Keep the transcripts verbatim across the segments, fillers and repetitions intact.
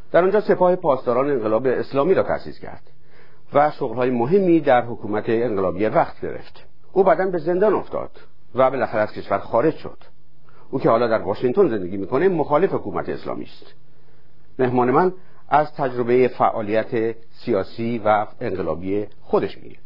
در آنجا سپاه پاسداران انقلاب اسلامی را تأسیس کرد و شغل‌های مهمی در حکومت انقلابی وقت گرفت. او بعداً به زندان افتاد و بالاخره از کشور خارج شد. او که حالا در واشنگتن زندگی میکنه مخالف حکومت اسلامی است. مهمان من از تجربه فعالیت سیاسی و انقلابی خودش میگه.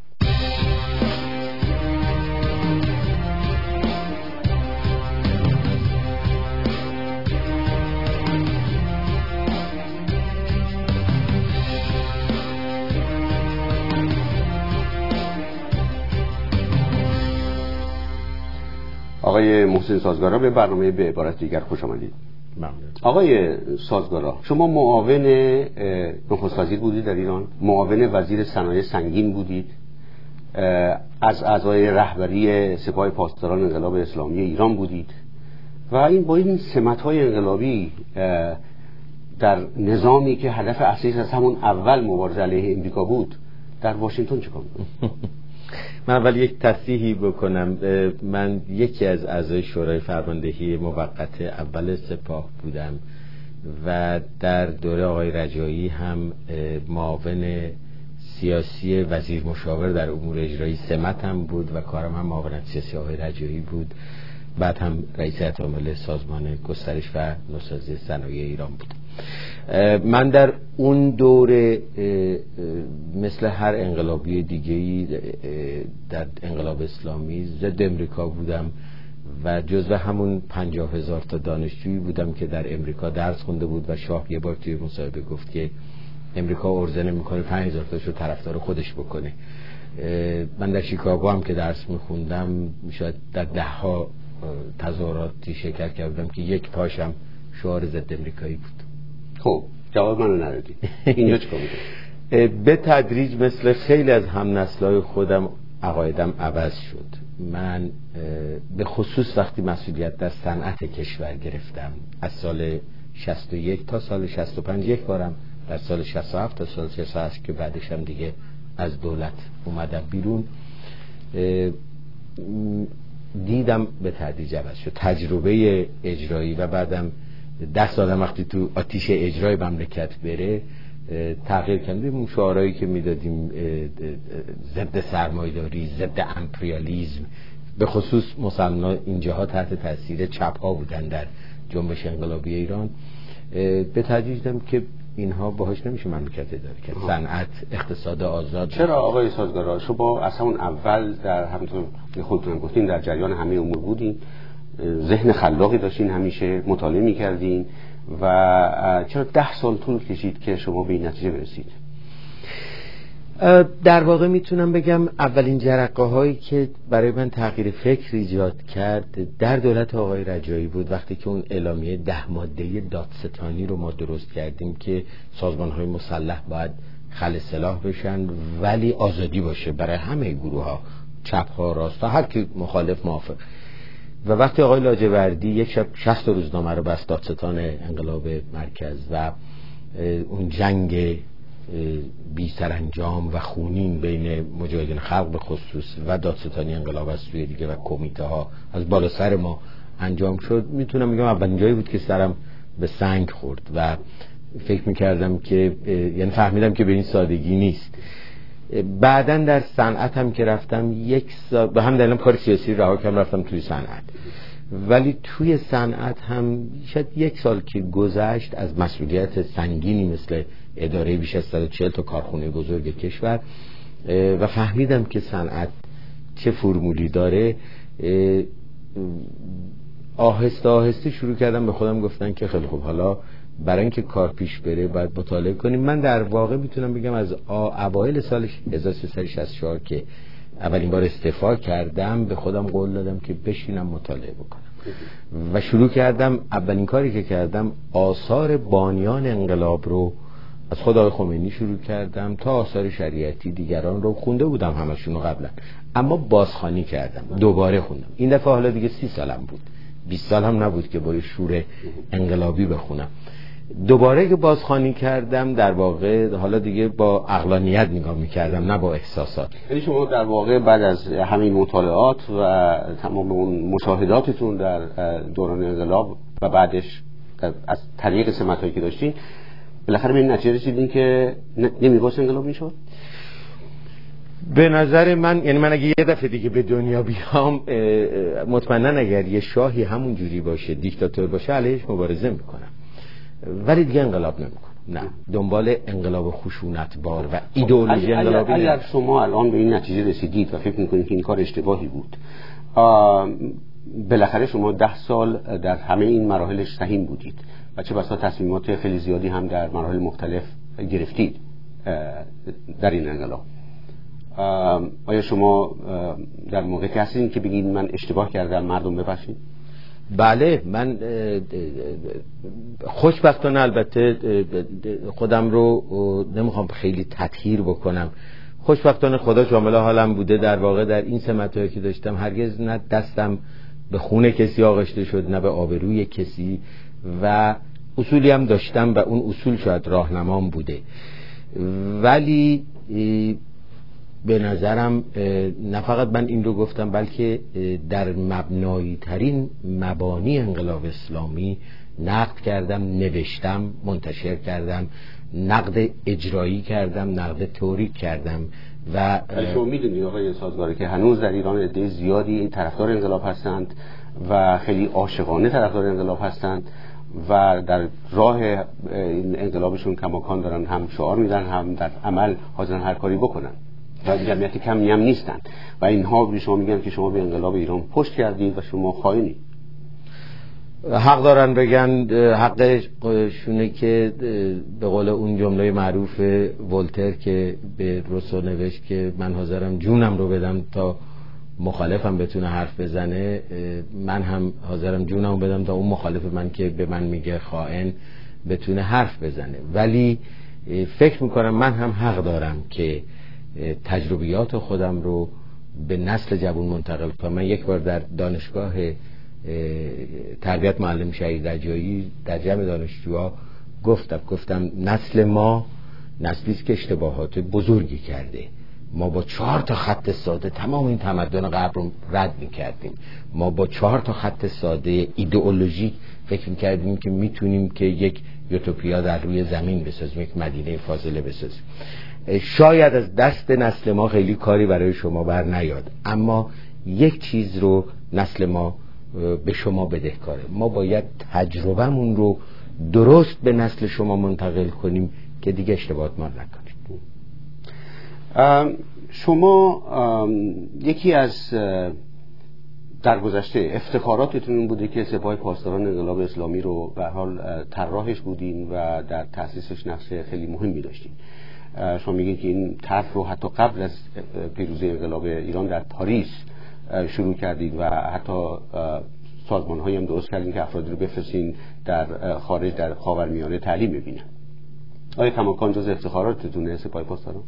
آقای محسن سازگارا به برنامه به عبارت دیگر خوش آمدید. آقای سازگارا، شما معاون نخست وزیر بودید در ایران، معاون وزیر صنایع سنگین بودید، از اعضای رهبری سپاه پاسداران انقلاب اسلامی ایران بودید و این با این سمت‌های انقلابی در نظامی که هدف اصلیش از همون اول مبارزه علیه امریکا بود در واشنگتن چیکار می‌کنید؟ من اول یک تصحیحی بکنم. من یکی از اعضای شورای فرماندهی موقت اول سپاه بودم و در دوره آقای رجایی هم معاون سیاسی وزیر مشاور در امور اجرایی سمت هم بود و کارم هم معاونت سیاسی آقای رجایی بود. بعد هم رئیس هیئت عامله سازمان گسترش و نوسازی صنایع ایران بود. من در اون دوره مثل هر انقلابی دیگه‌ای در انقلاب اسلامی ضد امریکا بودم و جزو همون پنجاه هزار تا دانشجویی بودم که در امریکا درس خونده بود و شاه یه بار توی مصاحبه گفت که امریکا عرضه نمی‌کنه پنج هزار تاشو طرفدار خودش بکنه. من در شیکاگو هم که درس می‌خوندم شاید در ده ها تظاهراتی شرکت کردم که یک پاشم شعار ضد امریکایی بود. خب جواب منو ندادی. اینجا چیکار می‌کنی؟ به تدریج مثل خیلی از همنسلای خودم عقایدم عوض شد. من به خصوص وقتی مسئولیت در صنعت کشور گرفتم از سال شصت و یک تا سال شصت و پنج یک بارم، در سال شصت و هفت تا سال شصت و هشت که بعدش هم دیگه از دولت اومدم بیرون، دیدم به تدریج عوض شد. تجربه اجرایی و بعدم ده سالم وقتی تو آتیش اجرای مملکت بره تغییر کردیم. شعارهایی که میدادیم ضد سرمایه‌داری، ضد امپریالیسم، به خصوص مسلمان اینجاها تحت تاثیر چپ ها بودن در جنبش انقلابی ایران، به تدریج دیدم که اینها باهاش نمیشه مملکت اداره کرد. صنعت، اقتصاد آزاد. چرا آقای سازگارا شما از همون اول در همونطور که خودتون گفتین در جریان همه امور بودین، ذهن خلاقی داشتین، همیشه مطالعه می‌کردین و چرا ده سال طول کشید که شما به این نتیجه برسید؟ در واقع میتونم بگم اولین جرقه هایی که برای من تغییر فکر ایجاد کرد در دولت آقای رجایی بود، وقتی که اون اعلامیه ده ماده دادستانی رو ما درست کردیم که سازمان های مسلح باید خل سلاح بشن ولی آزادی باشه برای همه گروه ها، چپ ها، راست ها، هر کی مخالف موافق. و وقتی آقای لاجوردی یک شب شصت روزنامه رو بست، دادستان انقلاب مرکز، و اون جنگ بی سرانجام و خونین بین مجاهدین خلق به خصوص و دادستانی انقلاب از سوی دیگه و کمیته ها از بالا سر ما انجام شد، میتونم بگم اولین جایی بود که سرم به سنگ خورد و فکر میکردم که یعنی فهمیدم که به این سادگی نیست. بعداً در صنعت هم که رفتم یک سال به هم دلیلم کار سیاسی رها کردم رفتم توی صنعت، ولی توی صنعت هم شاید یک سال که گذشت از مسئولیت سنگینی مثل اداره بیش از صد و چهل تا کارخونه بزرگ کشور و فهمیدم که صنعت چه فرمولی داره، آهسته آهسته شروع کردم به خودم گفتن که خیلی خوب، حالا برای اینکه کار پیش بره باید مطالعه کنیم. من در واقع میتونم بگم از اوایل سال هزار و سیصد و شصت و چهار که اولین بار استعفا کردم به خودم قول دادم که بشینم مطالعه بکنم و شروع کردم. اولین کاری که کردم آثار بانیان انقلاب رو از خود آقای خمینی شروع کردم تا آثار شریعتی دیگران رو خونده بودم همشون رو قبلا، اما بازخوانی کردم، دوباره خوندم. این دفعه حالا دیگه سی سالم بود، بیست سال هم نبود که با شور انقلابی بخونم. دوباره که بازخوانی کردم در واقع حالا دیگه با عقلانیت نگاه میکردم نه با احساسات. یعنی شما در واقع بعد از همین مطالعات و تمام اون مشاهداتتون در دوران انقلاب و بعدش از طریق سمتایی که داشتین بالاخره به این نتیجه رسیدین که نمی‌باید انقلاب میشد؟ به نظر من، یعنی من اگه یه دفعه دیگه به دنیا بیام، مطمئنا اگر یه شاهی همون جوری باشه، دیکتاتور باشه، علیهش مبارزه میکنم، ولی دیگه انقلاب نمیکنم. نه، دنبال انقلاب خشونتبار و ایدئولوژی انقلابی. اگر, اگر شما الان به این نتیجه رسیدید و فکر میکنید که این کار اشتباهی بود، بالاخره شما ده سال در همه این مراحلش سهیم بودید و چه بسا تصمیمات خیلی زیادی هم در مراحل مختلف گرفتید در این انقلاب. آیا شما در موقعی هستین که بگید من اشتباه کردم، مردم ببخشید؟ بله، من خوشبختانه البته خودم رو نمیخوام خیلی تطهیر بکنم، خوشبختانه خدا شامل حالم بوده. در واقع در این سمتایی که داشتم هرگز نه دستم به خون کسی آغشته شد، نه به آبروی کسی، و اصولی هم داشتم و اون اصول شاید راهنمام بوده. ولی به نظرم نه فقط من این رو گفتم، بلکه در مبنایی ترین مبانی انقلاب اسلامی نقد کردم، نوشتم، منتشر کردم، نقد اجرایی کردم، نقد تئوریک کردم. و شما میدونید آقای سازگار که هنوز در ایران عده زیادی این طرفدار انقلاب هستند و خیلی عاشقانه طرفدار انقلاب هستند و در راه این انقلابشون کماکان دارن، هم شعار میدن، هم در عمل حاضرن هر کاری بکنن و جمعیت کمی هم نیستن و اینها به شما میگن که شما به انقلاب ایران پشت کردید و شما خائنید. حق دارن بگن، حقشونه که به قول اون جمله معروف ولتر که به روسو نوشت که من حاضرم جونم رو بدم تا مخالفم بتونه حرف بزنه، من هم حاضرم جونم رو بدم تا اون مخالف من که به من میگه خائن بتونه حرف بزنه. ولی فکر میکنم من هم حق دارم که تجربیات خودم رو به نسل جوان منتقل کنم. من یک بار در دانشگاه تربیت معلم شهید رجایی در جمع دانشجوها گفتم گفتم نسل ما نسلی است که اشتباهات بزرگی کرده. ما با چهار تا خط ساده تمام این تمدن غرب رو رد می‌کردیم. ما با چهار تا خط ساده ایدئولوژیک فکر می‌کردیم که میتونیم که یک یوتوپیا در روی زمین بسازیم، یک مدینه فاضله بسازیم. شاید از دست نسل ما خیلی کاری برای شما بر نیاد، اما یک چیز رو نسل ما به شما بدهکاره. ما باید تجربه‌مون رو درست به نسل شما منتقل کنیم که دیگه اشتباهات ما نکنید. شما یکی از در گذشته افتخاراتتون این بوده که سپاه پاسداران انقلاب اسلامی رو به حال طراحش بودین و در تأسیسش نقش خیلی مهمی داشتین. شما میگین که این طرح رو حتی قبل از پیروزی انقلاب ایران در پاریس شروع کردید و حتی سازمان‌هایی هم درست کردین که افرادی رو بفرستین در خارج در خاورمیانه تعلیم ببینن. آیا کماکان جز افتخاراتتونه سپاه پاسداران؟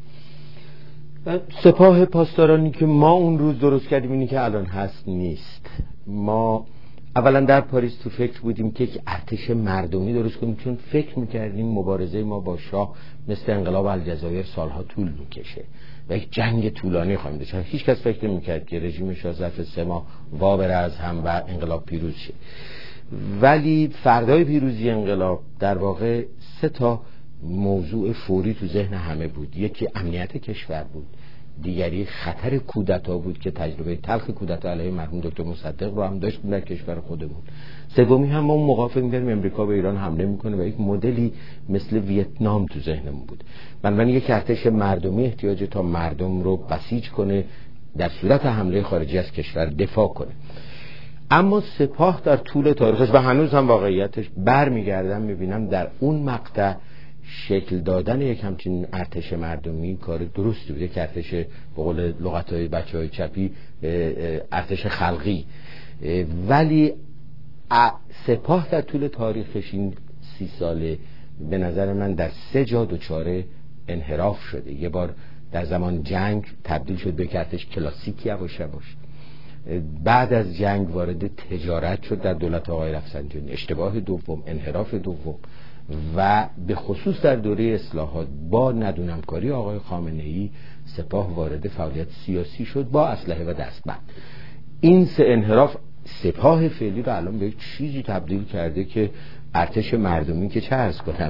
سپاه پاسدارانی که ما اون روز درست کردیم اینی که الان هست نیست. ما اولا در پاریس تو فکر بودیم که یک ارتش مردمی درست کنیم، چون فکر میکردیم مبارزه ما با شاه مثل انقلاب الجزایر سالها طول میکشه و یک جنگ طولانی خواهیم داشت. هیچ کس فکر نمیکرد که رژیم شاه ظرف سه ماه وا بره از هم و انقلاب پیروز شه. ولی فردای پیروزی انقلاب در واقع سه تا موضوع فوری تو ذهن همه بود. یکی امنیت کشور بود، دیگری خطر کودتا بود که تجربه تلخ کودتا علیه مرحوم دکتر مصدق رو هم داشتیم در کشور خودمون. سومی هم ما موقع فکر می‌کردیم امریکا به ایران حمله میکنه و یک مدلی مثل ویتنام تو ذهنمون بود. بنابراین یک ارتش مردمی احتیاج تا مردم رو بسیج کنه، در صورت حمله خارجی از کشور دفاع کنه. اما سپاه در طول تاریخش و هنوز هم واقعیتش برمیگردم میبینم در اون مقطع شکل دادن یک همچین ارتش مردمی کار درستی بود. یک ارتش به قول لغت‌های بچه‌های چپی ارتش خلقی. ولی سپاه در طول تاریخش این سی ساله به نظر من در سه جا دچار انحراف شده. یه بار در زمان جنگ تبدیل شد به ارتش کلاسیک یواش یواش. بعد از جنگ وارد تجارت شد در دولت آقای رفسنجانی. اشتباه دوم، انحراف دوم، و به خصوص در دوره اصلاحات با ندونمکاری آقای خامنه‌ای سپاه وارد فعالیت سیاسی شد با اسلحه و دستبند. این سه انحراف سپاه فعلی رو الان به یک چیزی تبدیل کرده که ارتش مردمی که چه عرض کنم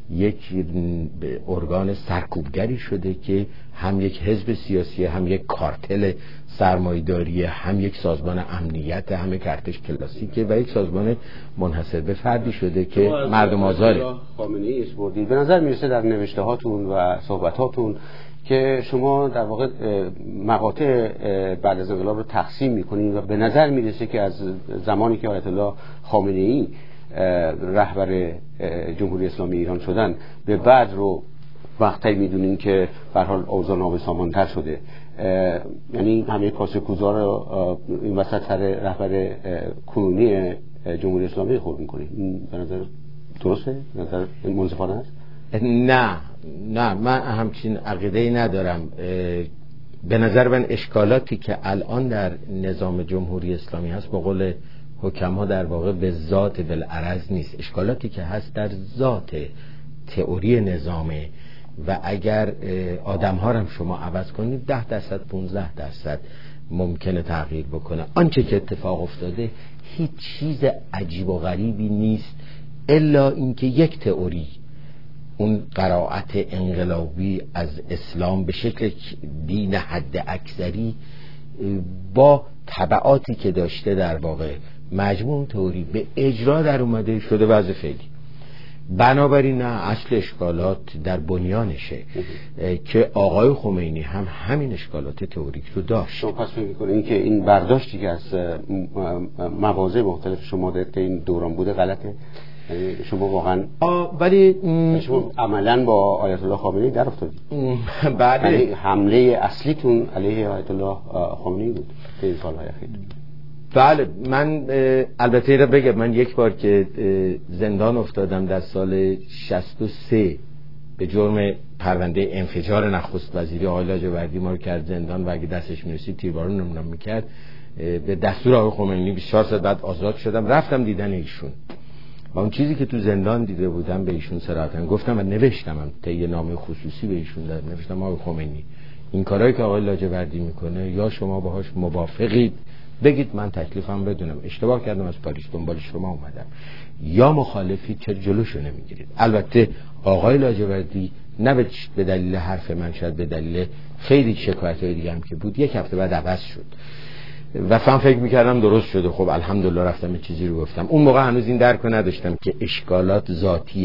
یک ارگان سرکوبگری شده که هم یک حزب سیاسی، هم یک کارتل سرمایه‌داری، هم یک سازمان امنیت، هم یک ارتش کلاسیکه و یک سازمان منحصر به فردی شده که مردم آزاره. خامنه‌ای اسپردید به نظر میرسه در نوشته هاتون و صحبت هاتون که شما در واقع مقاطع بعد از انقلاب رو تقسیم میکنید و به نظر میرسه که از زمانی که آیت الله خامنه‌ای رهبر جمهوری اسلامی ایران شدن به بعد رو وقتی میدونین که به هر حال اوضاع نابسامان‌تر شده، یعنی همه کاسه کوزا رو این وسط سر رهبر کنونی جمهوری اسلامی خورد میکنید. این به نظر درسته؟ به نظر منصفانه است؟ نه نه من همچین عقیده‌ای ندارم. به نظر من اشکالاتی که الان در نظام جمهوری اسلامی هست به قول حکما در واقع به ذات بالعرض نیست. اشکالاتی که هست در ذات تئوری نظامه و اگر آدم ها هم شما عوض کنید ده درصد پونزده درصد ممکنه تغییر بکنه. آنچه که اتفاق افتاده هیچ چیز عجیب و غریبی نیست الا اینکه یک تئوری، اون قرائت انقلابی از اسلام به شکل دین حد اکثری با تبعاتی که داشته در واقع مجموع تئوری به اجرا در اومده شده وضع فعلی. بنابراین نه، اصل اشکالات در بنیانشه که آقای خمینی هم همین اشکالات تئوریک رو داشت. شما پس فکر می‌کنید که این برداشتی که از مواضع مختلف شما در این دوران بوده غلطه؟ شما واقعا ولی شما عملاً با آیت الله خامنه‌ای در افتادید. بله، یعنی حمله اصلیتون علیه آیت الله خامنه‌ای بود در این سال‌های اخیر. بله، من البته را بگم من یک بار که زندان افتادم در سال شصت و سه به جرم پرونده انفجار نخست وزیری آقای لاجوردی ما رو کرد زندان و اگه دستش میرسید تیربارون نمونم میکرد. به دستور آقای خمینی بیست و چهار ساعت بعد آزاد شدم، رفتم دیدن ایشون و اون چیزی که تو زندان دیده بودم به ایشون صراحتاً گفتم و نوشتم هم طی نامه خصوصی به ایشون دادم، نوشتم آقای خمینی این کارهایی که آقای لاجوردی میکنه یا شما باهاش موافقید بگید من تکلیفم بدونم، اشتباه کردم از پاریس دنبال شما اومدم، یا مخالفید چرا جلوشو نمیگیرید. البته آقای لاجوردی نه به دلیل حرف من، شاید به دلیل خیلی شکایت‌های دیگه هم که بود یک هفته بعد عوض شد و من فکر میکردم درست شده. خب الحمدلله رفتم یه چیزی رو گفتم. اون موقع هنوز این درک رو نداشتم که اشکالات ذاتیه.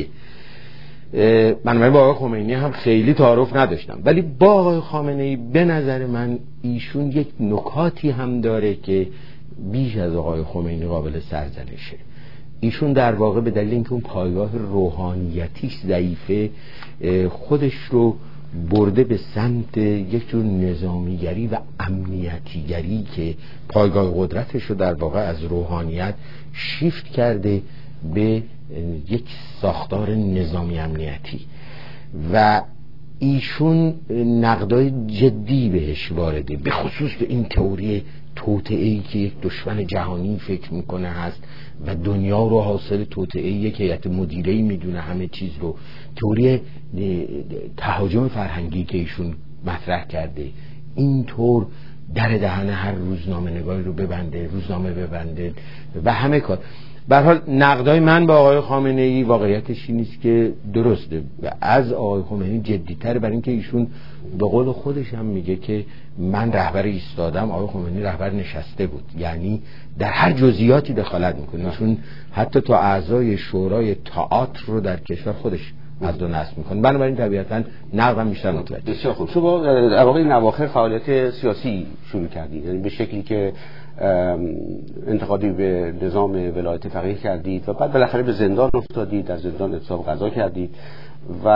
من با آقای خمینی هم خیلی تعارف نداشتم، ولی با آقای خامنه‌ای به نظر من ایشون یک نکاتی هم داره که بیش از آقای خمینی قابل سرزنشه. ایشون در واقع به دلیل اینکه اون پایگاه روحانیتیش ضعیفه خودش رو برده به سمت یک جور نظامیگری و امنیتیگری که پایگاه قدرتش رو در واقع از روحانیت شیفت کرده به یک ساختار نظامی امنیتی و ایشون نقدای جدی بهش وارده، به خصوص به این تئوری توطئه‌ای که یک دشمن جهانی فکر میکنه هست و دنیا رو حاصل توطئه یک هیئت مدیره‌ای میدونه همه چیز رو. تئوری تهاجم فرهنگی که ایشون مطرح کرده اینطور در دهن هر روزنامه نگاری رو ببنده، روزنامه ببنده و همه کار. به هر حال نقدای من با آقای خامنه‌ای واقعیتش این نیست که درسته و از آقای خمینی جدی‌تره، برای اینکه ایشون به قول خودش هم میگه که من رهبر ایستادم، آقای خمینی رهبر نشسته بود، یعنی در هر جزئیاتی دخالت میکنه. ایشون حتی تا اعضای شورای تئاتر رو در کشور خودش از دو نصب میکنه. بنابراین طبیعتاً نقدم بیشتر متوجه. بسیار خوب. شما در واقع این اواخر فعالیت سیاسی شروع کردید، یعنی به شکلی که انتقادی به نظام ولایت فقیه کردید و بعد بالاخره به زندان افتادید، در زندان اعتصاب قضا کردید و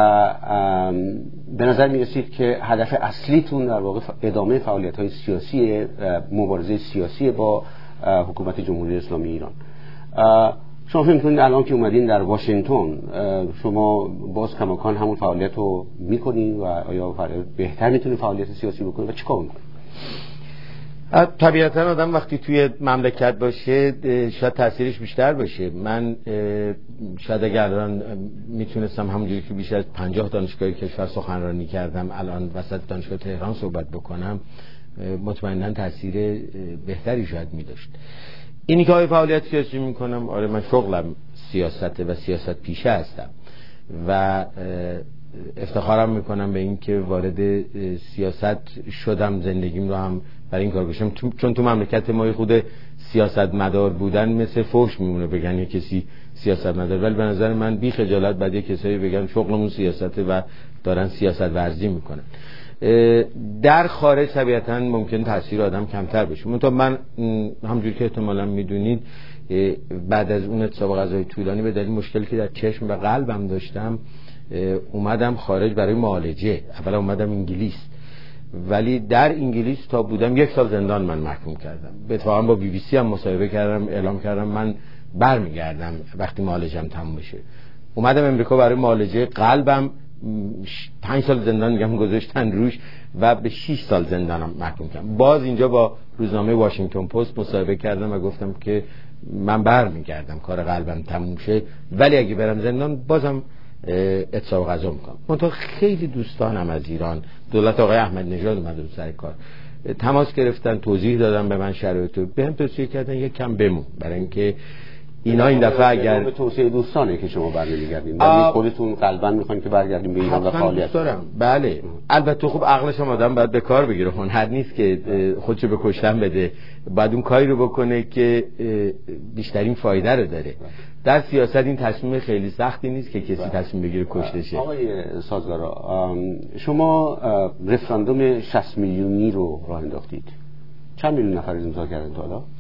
به نظر می رسید که هدف اصلیتون در واقع ادامه فعالیت‌های سیاسی، مبارزه سیاسی با حکومت جمهوری اسلامی ایران. شما فکر می‌کنید الان که اومدین در واشنگتن شما باز کماکان همون فعالیت رو می‌کنید و آیا بهتر می‌تونید فعالیت سیاسی بکنید و چیکار می‌کنید؟ طبیعتا آدم وقتی توی مملکت باشه شاید تاثیرش بیشتر باشه. من شاید اگر الان میتونستم همونجوری که بیش از پنجاه دانشگاه کشور سخنرانی کردم الان وسط دانشگاه تهران صحبت بکنم مطمئنا تاثیر بهتری شاید میداشت. اینی که آیا فعالیت سیاسی میکنم، آره من شغلم سیاسته و سیاست پیشه هستم، و افتخارم میکنم به این که وارد سیاست شدم، زندگیم رو هم برای این کار گذاشتم، چون تو مملکت ما خود سیاست مدار بودن مثل فحش میمونه بگن یه کسی سیاست مدار، ولی به نظر من بی خجالت بعد یه کسایی بگن شغلمون سیاسته و دارن سیاست ورزی میکنن. در خارج طبیعتا ممکن تاثیر آدم کمتر بشه، منتها من همونجوری که احتمالاً میدونید بعد از اون اتساق غذایی طولانی به دلیل مشکلی که در چشم و قلبم داشتم اومدم خارج برای معالجه. اولا اومدم انگلیس، ولی در انگلیس تا بودم یک سال زندان من محکوم کردم. اتفاقا با بی بی سی هم مصاحبه کردم، اعلام کردم من برمیگردم وقتی معالجم تموم بشه. اومدم امریکا برای معالجه قلبم، پنج سال زندان میگم گذاشتن روش و به شش سال زندانم محکوم کردم. باز اینجا با روزنامه واشنگتن پست مصاحبه کردم و گفتم که من برمیگردم کار قلبم تموم شه، ولی اگه برم زندان بازم اتصاب غذا میکنم. منتها خیلی دوستانم از ایران، دولت آقای احمد نژاد اومده بود سر کار، تماس گرفتن، توضیح دادن به من شرایط رو، بهم توصیه کردن یک کم بمون، برای اینکه اینا این دفعه اگر به توصیه دوستانه که شما برمیگردین، ولی خودتون قلبا میخواین که برگردین به ایران و فعالیت دارم. بله البته خب عقلش هم آدم باید به کار بگیره، هنر نیست که خودشو به کشتن بده، باید اون کاری رو بکنه که بیشترین فایده رو داره. در سیاست این تصمیم خیلی سختی نیست که کسی تصمیم بگیره کشته شه. آقای سازگارا، شما رفراندوم شصت میلیونی رو راه انداختید، چند میلیون نفر امضا کردن تا حالا؟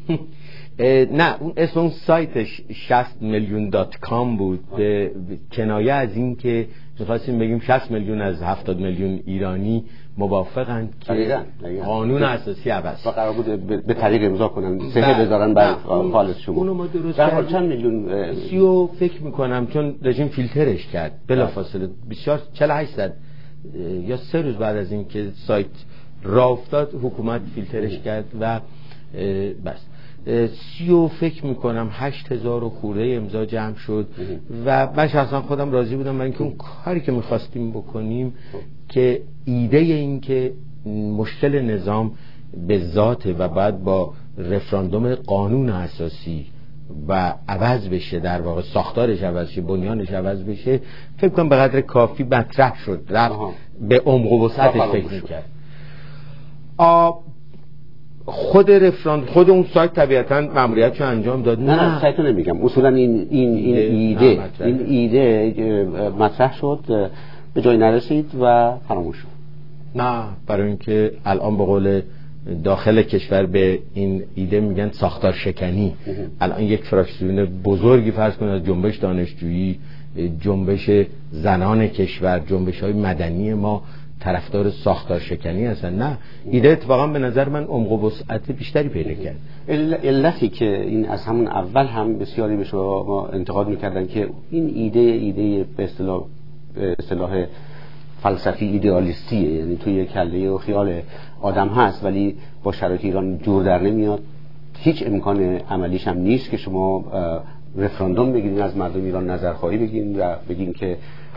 نه اون اسم اون سایتش شصت میلیون دات کام بود، به کنایه از این که می‌خواستیم بگیم شصت میلیون از هفتاد میلیون ایرانی موافقند که قانون اساسی عوض و قرار بود به طریق امضا کنن سه بذارن بر خالص شما. اونو ما درست کردیم. چند میلیون سیو فکر میکنم، چون رژیم فیلترش کرد بلافاصله بسیار چهل و هشت درصد یا سه روز بعد از این که سایت راه افتاد حکومت فیلترش کرد و بس سیو فکر میکنم هشت هزار و خورده امضا جمع شد و من شخصا خودم راضی بودم، برای اینکه اون کاری که میخواستیم بکنیم که ایده این که مشکل نظام به ذاته و بعد با رفراندوم قانون اساسی و عوض بشه، در واقع ساختارش عوض شه، بنیانش عوض بشه، فکر کنم به قدر کافی مطرح شد، رفت به عمق و وسعتش فکر میکرد. خود رفراند خود اون سایت طبیعتاً مأموریتشو انجام داد. نه نه سایتو نمیگم، اصولا این این این ایده این ایده مطرح شد، به جای نرسید و فراموش شد. نه برای اینکه الان به قول داخل کشور به این ایده میگن ساختار شکنی. الان یک فراکسیون بزرگی فرض کنید از جنبش دانشجویی، جنبش زنان کشور، جنبش‌های مدنی ما طرفدار ساختار شکنی هستن. نه ایده اتفاقا به نظر من عمق و وسعت بیشتری پیدا کرد. علتی که این از همون اول هم بسیاری به شما انتقاد میکردن که این ایده ایده به اصطلاح به اصطلاح فلسفی ایدئالیستیه، یعنی توی کله و خیال آدم هست ولی با شرایط ایران جور در نمیاد، هیچ امکان عملیش هم نیست که شما رفراندوم بگیرین، از مردم ایران نظرخواهی بگیرین و بگین که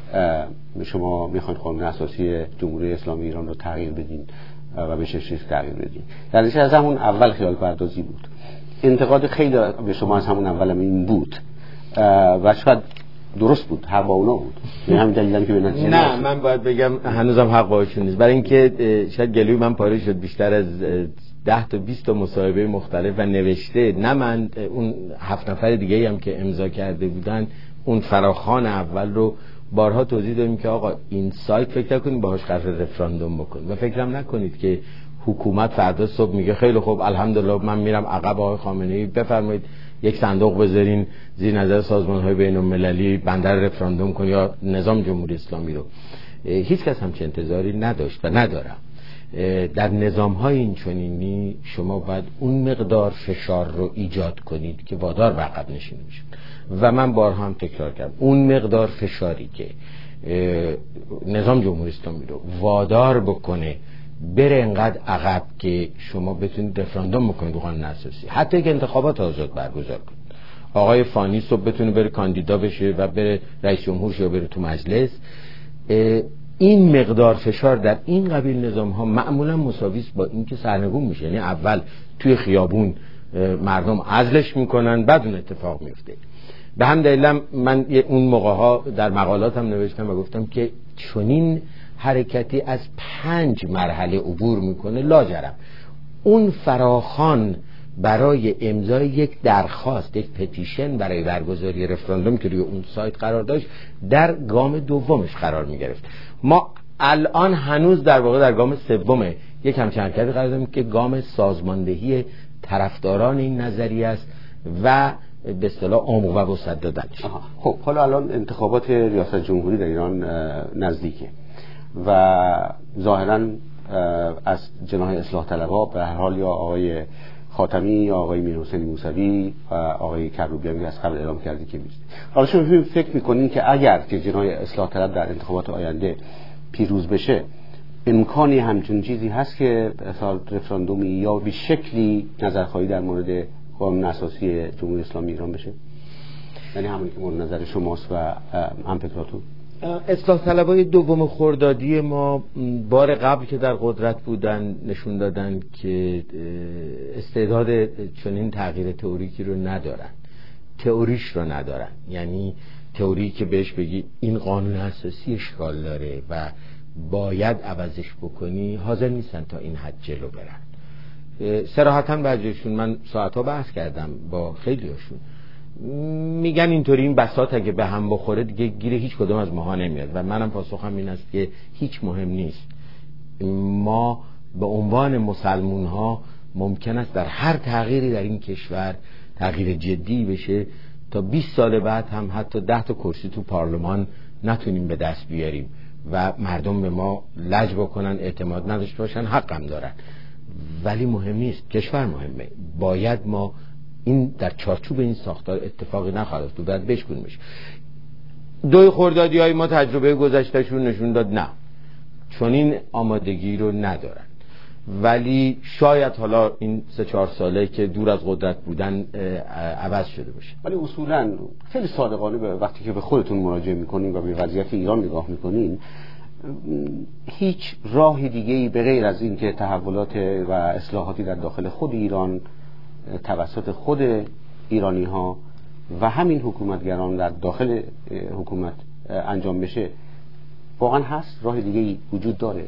شما میخواین قانون اساسی جمهوری اسلامی ایران رو تغییر بدین و به چه شکلی تغییر بدین. در نتیجه از همون اول خیال پردازی بود. انتقاد خیلی به شما از همون اول هم این بود و شاید درست بود، حق با اونا بود. یعنی همین دلیلی که به نتیجه نه من باید بگم هنوزم حق با ایشون نیست، برای اینکه شاید گلوی من پاره شد بیشتر از ده تا بیست تا مصاحبه مختلف و نوشته، نه من اون هفت نفر دیگه هم که امضا کرده بودن اون فراخوان اول رو بارها توضیح دادیم که آقا این سایت فکر نکنید باهاش قرار رفراندوم بکنید و فکرم نکنید که حکومت فردا صبح میگه خیلی خوب الحمدلله من میرم عقب آقای خامنه‌ای بفرمایید یک صندوق بذارین زیر نظر سازمان‌های بین‌المللی بندر رفراندوم کن یا نظام جمهوری اسلامی رو. هیچ کس هم چه انتظاری نداشت و ندارم. در نظام‌های اینچنینی شما باید اون مقدار فشار رو ایجاد کنید که وادار به عقب نشینی بشه و من بارها هم تکرار کردم اون مقدار فشاری که نظام جمهوری اسلامی رو وادار بکنه بره انقدر عقب که شما بتونید رفراندوم بکنید قانون اساسی، حتی که انتخابات آزاد برگزار کنید، آقای فانی صبح بتونه بره کاندیدا بشه و بره رئیس جمهور شه و بره تو مجلس، این مقدار فشار در این قبیل نظام ها معمولا مساوی است با اینکه سرنگون میشه. یعنی اول توی خیابون مردم عزلش میکنن بعد اون اتفاق میفته به هم دلیلم من اون موقع ها در مقالاتم نوشتم و گفتم که چنین حرکتی از پنج مرحله عبور میکنه، لاجرم اون فراخوان برای امضای یک درخواست، یک پتیشن برای برگزاری رفراندوم که روی اون سایت قرار داشت در گام دومش قرار میگرفت. ما الان هنوز در واقع در گام سوم یک همچین حرکتی قرار داریم که گام سازماندهی طرفداران این نظریه است و به اصطلاح آموزه و وسعت دادنش. خب حالا الان انتخابات ریاست جمهوری در ایران نزدیکه و ظاهراً از جناح اصلاح طلبها به هر حال یا آقای خاتمی یا آقای میرحسین موسوی و آقای کروبیانی از قبل اعلام کردی که میست. حالا شما فکر میکنین که اگر که جناح اصلاح طلب در انتخابات آینده پیروز بشه امکانی همچون چیزی هست که مثلا رفراندومی یا به شکلی نظرخواهی در مورد قانون اساسی جمهوری اسلامی ایران بشه؟ یعنی همونی که مورد نظر شماست و هم فکراتون. اصلاح طلبای دوم خردادی ما بار قبل که در قدرت بودن نشون دادن که استعداد چنین تغییر تئوریکی رو ندارن، تئوریش رو ندارن. یعنی تئوری که بهش بگی این قانون اساسی اشکال داره و باید عوضش بکنی، حاضر نیستن تا این حد جلو برن. صراحتاً بعضیشون من ساعتها بحث کردم با خیلیاشون، میگن اینطوری این بساط اگه به هم بخوره دیگه گیر هیچ کدوم از ماها نمیاد و منم پاسخم این است که هیچ مهم نیست. ما به عنوان مسلمون ها ممکن است در هر تغییری در این کشور تغییر جدی بشه تا بیست سال بعد هم حتی ده تا کرسی تو پارلمان نتونیم به دست بیاریم و مردم به ما لج بکنن، اعتماد نداشته باشن، حقم دارن. ولی مهم نیست، کشور مهمه. باید ما این در چارچوب این ساختار اتفاقی نخواهد افتاد، باید بشکنیمش. دوی خردادی های ما تجربه گذشتهشون نشون داد نه، چون این آمادگی رو ندارن. ولی شاید حالا این سه چهار ساله که دور از قدرت بودن عوض شده باشه. ولی اصولا خیلی صادقانه به وقتی که به خودتون مراجعه میکنین و به وضعیت ایران نگاه میکنین، هیچ راه دیگه‌ای به غیر از این که تحولات و اصلاحاتی در داخل خود ایران توسط خود ایرانی ها و همین حکومتگران در داخل حکومت انجام بشه واقعا هست؟ راه دیگه‌ای وجود داره؟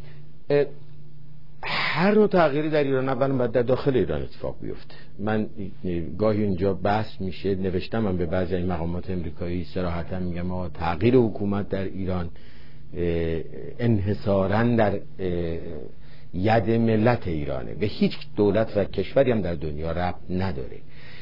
هر نوع تغییری در ایران اولا باید در داخل ایران اتفاق بیفته. من گاهی اینجا بحث میشه، نوشتم من به بعضی این مقامات امریکایی صراحتا میگم ما تغییر حکومت در ایران انحصاراً در ید ملت ایرانه، به هیچ دولت و کشوری هم در دنیا ربط نداره.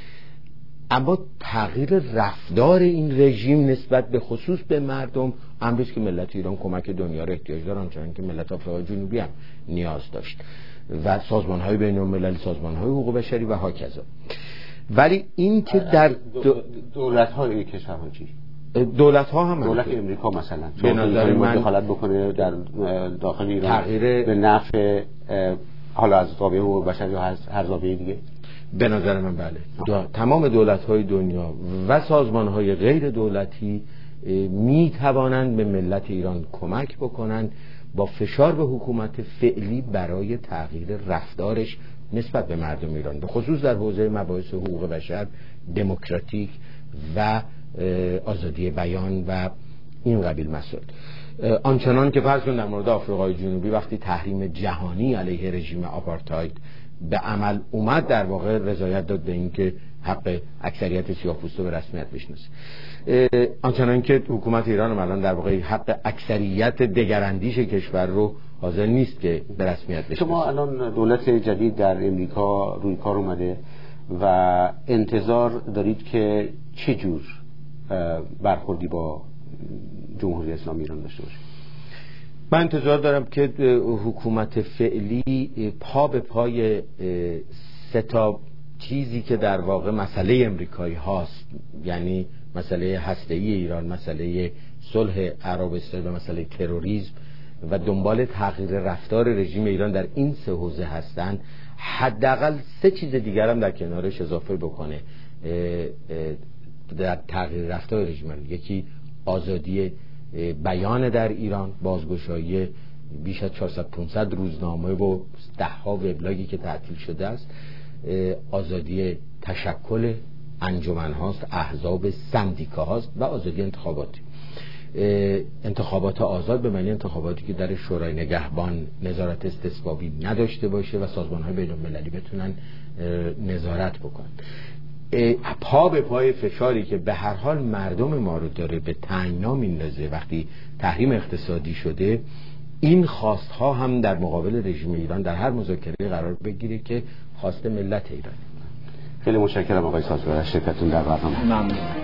اما تغییر رفتار این رژیم نسبت به خصوص به مردم امریست که ملت ایران کمک دنیا رو احتیاج دارن، چون که ملت آفریقای جنوبی هم نیاز داشت و سازمان‌های بین‌المللی، سازمان‌های حقوق بشری و هاکذا. ولی این که در دولت‌های کشورها چی؟ دولت‌ها هم دولت امریکا مثلا به نظر من دخالت بکنه در داخل ایران تغییر به نفع حالا از زاویه حقوق بشر یا از هر زاویه دیگه؟ به نظر من بله. دو... تمام دولت‌های دنیا و سازمان‌های غیر دولتی می توانند به ملت ایران کمک بکنند با فشار به حکومت فعلی برای تغییر رفتارش نسبت به مردم ایران، به خصوص در حوزه مباحث حقوق بشر، دموکراتیک و آزادی بیان و این قبیل مسائل. آنچنان که فرض کنید در مورد آفریقای جنوبی وقتی تحریم جهانی علیه رژیم آپارتاید به عمل اومد، در واقع رضایت داد به اینکه حق اکثریت سیاه‌پوستا به رسمیت بشناسه. آنچنان که حکومت ایران الان در واقع حق اکثریت دگراندیش کشور رو حاضر نیست که به رسمیت بشناسه. شما الان دولت جدید در امریکا روی کار اومده و انتظار دارید که چه جور برخوردی با جمهوری اسلامی ایران داشته باشه؟ من انتظار دارم که حکومت فعلی پا به پای سه تا چیزی که در واقع مسئله امریکایی هاست، یعنی مسئله هسته‌ای ایران، مسئله صلح عرب اسرائیل و مسئله تروریسم و دنبال تغییر رفتار رژیم ایران در این سه حوزه هستند، حداقل سه چیز دیگر هم در کنارش اضافه بکنه در تغییر رفتار رژیم. یکی آزادی بیان در ایران، بازگشایی بیش از چهارصد پانصد روزنامه و ده ها وبلاگی که تعطیل شده است، آزادی تشکل انجمن هاست، احزاب، سندیکا هاست و آزادی انتخاباتی. انتخابات آزاد به معنی انتخاباتی که در شورای نگهبان نظارت استثبابی نداشته باشه و سازمان‌های بین‌المللی بتونن نظارت بکنن. پا به پای فشاری که به هر حال مردم ما رو داره به تنگنا میندازه وقتی تحریم اقتصادی شده، این خواستها هم در مقابل رژیم ایران در هر مذاکره قرار بگیره که خواست ملت ایران. خیلی متشکرم آقای سازگار از شرکتتون در برنامه. ممنون.